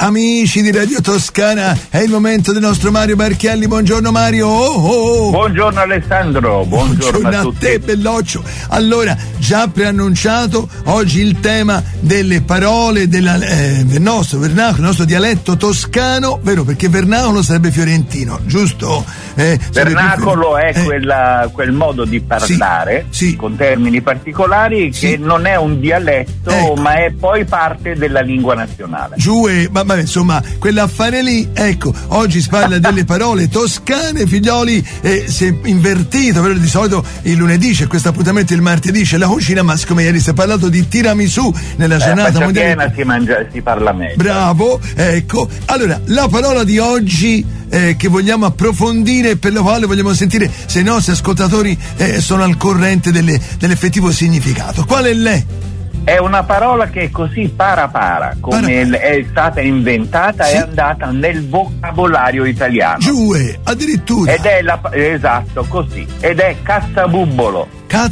Amici di Radio Toscana, è il momento del nostro Mario Marchielli. Buongiorno Mario. Buongiorno Alessandro, buongiorno a tutti. Te belloccio. Allora, già preannunciato oggi il tema delle parole del nostro vernacolo, il nostro dialetto toscano, vero? Perché vernacolo sarebbe fiorentino, giusto? Vernacolo è quel modo di parlare sì. Con termini particolari che non è un dialetto, ecco, ma è poi parte della lingua nazionale. Vabbè, insomma, quell'affare lì, ecco, oggi si parla delle parole toscane, figlioli, si è invertito, però di solito il lunedì c'è questo appuntamento, il martedì c'è la cucina, ma siccome ieri si è parlato di tiramisù nella giornata mondiale, si parla meglio. Bravo, ecco. Allora, la parola di oggi che vogliamo approfondire, per la quale vogliamo sentire se i nostri ascoltatori sono al corrente dell'effettivo significato. Qual è lei? È una parola che è così para come è stata inventata, è andata nel vocabolario italiano. Addirittura. Ed è esatto, così. Ed è cazzabubbolo.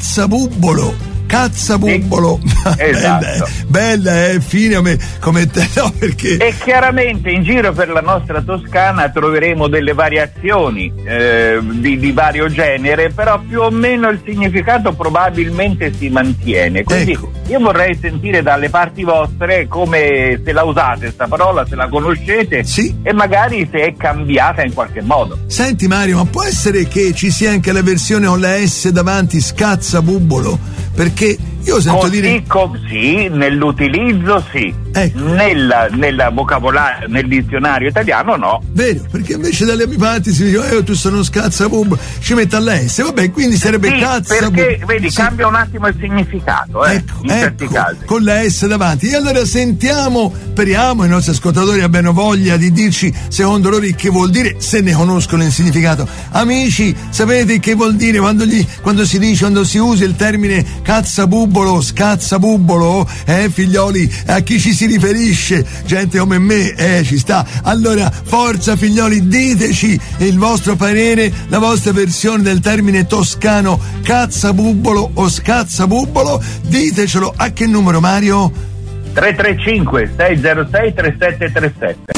Cazzabubbolo. Esatto. Bella, fine come te, no? Perché. E chiaramente in giro per la nostra Toscana troveremo delle variazioni di vario genere, però più o meno il significato probabilmente si mantiene. Quindi io vorrei sentire dalle parti vostre come se la usate sta parola, se la conoscete, e magari se è cambiata in qualche modo. Senti Mario, ma può essere che ci sia anche la versione con la S davanti, scazzabubbolo? Perché io sento dire sì, nell'utilizzo sì, nella vocabolario, nel dizionario italiano no. Vero, perché invece dalle mie parti si dice tu sono scazzabubbolo, ci metta l'S, vabbè, quindi sarebbe cazzabubbolo. Perché vedi, cambia un attimo il significato, in certi casi. Con la S davanti. E allora speriamo i nostri ascoltatori abbiano voglia di dirci secondo loro che vuol dire, se ne conoscono il significato. Amici, sapete che vuol dire quando si usa il termine cazzabubbolo, scazzabubbolo, figlioli, a chi ci si riferisce? Gente come me, ci sta. Allora, forza figlioli, diteci il vostro parere, la vostra versione del termine toscano cazzabubbolo o scazzabubbolo. Ditecelo a che numero, Mario? 335 606 3737.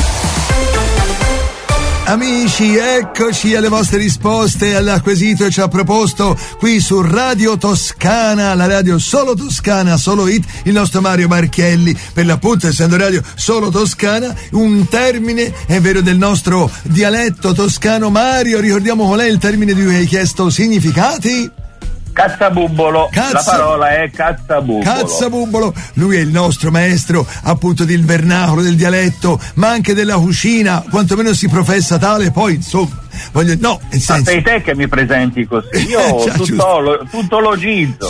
Amici, eccoci alle vostre risposte al quesito che ci ha proposto qui su Radio Toscana, la radio solo toscana, solo hit, il nostro Mario Marchielli, per l'appunto essendo radio solo toscana, un termine, è vero, del nostro dialetto toscano. Mario, ricordiamo qual è il termine di cui hai chiesto significati? Cazzabubbolo, la parola è cazzabubbolo. Lui è il nostro maestro appunto del vernacolo, del dialetto, ma anche della cucina, quantomeno si professa tale, poi insomma sei te che mi presenti così, io tutto lo gizzo,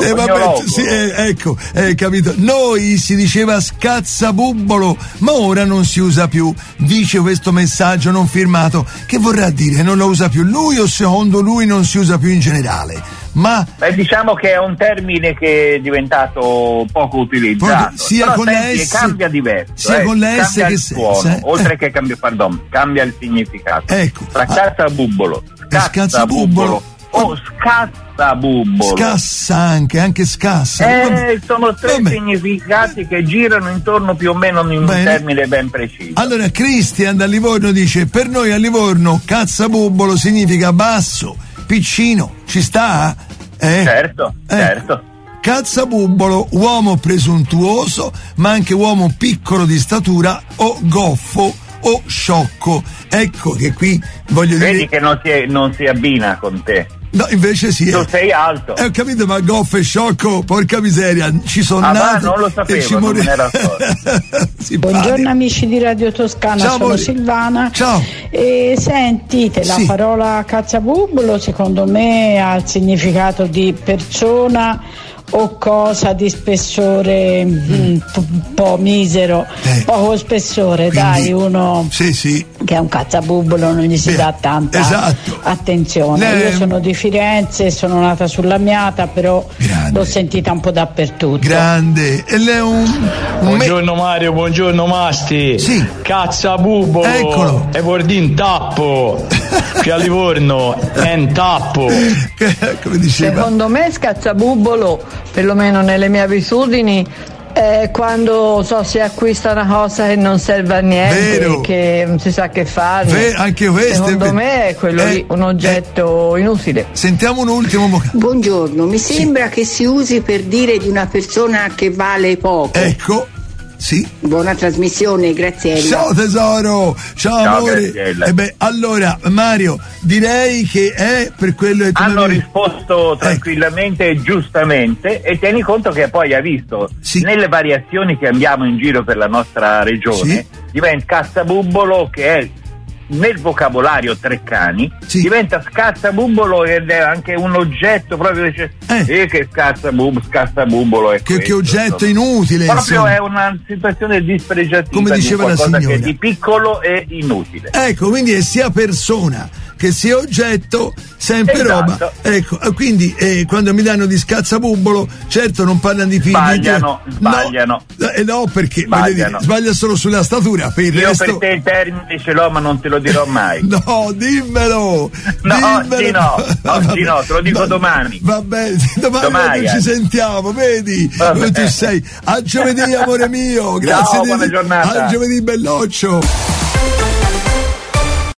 capito. Noi si diceva scazzabubbolo, ma ora non si usa più, dice questo messaggio non firmato. Che vorrà dire? Non lo usa più lui o secondo lui non si usa più in generale? Ma diciamo che è un termine che è diventato poco utilizzato, sia con la S, cambia diverso, sia con la S cambia che il suono, oltre che cambia il significato. Ecco, tra cazzabubbolo o scassabubbolo. Scassa anche scassa. Sono tre significati che girano intorno più o meno in un termine ben preciso. Allora Christian da Livorno dice: per noi a Livorno cazzabubbolo significa basso, piccino, ci sta? Certo. Cazzabubbolo, uomo presuntuoso, ma anche uomo piccolo di statura o goffo o sciocco. Ecco che qui voglio dire. Vedi che non si abbina con te. No, invece sì. Tu sei alto. Ho capito, ma goffo e sciocco, porca miseria, ci sono nato. Non lo sapevo, non me ne ero accorto. Buongiorno amici di Radio Toscana, sono Silvana. Ciao. E sentite, la parola cazzabubbolo secondo me ha il significato di persona o cosa di spessore un po' misero, poco spessore. Quindi, dai, uno che è un cazzabubbolo non gli si dà tanta attenzione. Io sono di Firenze, sono nata sulla Miata, però l'ho sentita un po' dappertutto. Grande. E lei buongiorno Mario, buongiorno Masti. Cazzabubbolo, eccolo, e vuol dire in tappo. Qui a Livorno è in tappo. Come diceva. Secondo me scazzabubbolo, perlomeno nelle mie abitudini, Quando si acquista una cosa che non serve a niente, che non si sa che fare, anche questo secondo me è quello lì un oggetto inutile. Sentiamo un ultimo vocale. Buongiorno, mi sembra che si usi per dire di una persona che vale poco. Ecco. Sì. Buona trasmissione, Graziella. Ciao tesoro, ciao amore. Allora Mario, direi che è per quello che tu hanno risposto tranquillamente e giustamente, e tieni conto che poi hai visto nelle variazioni che abbiamo in giro per la nostra regione, diventa cassabubbolo, che è nel vocabolario Treccani, diventa scassabubbolo, ed è anche un oggetto proprio, che scassabubbolo è che oggetto inutile, proprio insomma. È una situazione dispregiativa, come diceva di qualcosa la signora, che è di piccolo e inutile. Ecco, quindi è sia persona che sia oggetto, sempre roba. Ecco, quindi quando mi danno di scazzabubbolo, certo non parlano di figli. Sbagliano. No, perché sbaglia solo sulla statura. Per il resto... per te il termine ce l'ho, ma non te lo dirò mai. No, dimmelo. Oggi no, te lo dico domani. Va bene, domani ci sentiamo, vedi? Tu sei. A giovedì, amore mio. Grazie. Ciao, buona giornata. A giovedì, belloccio.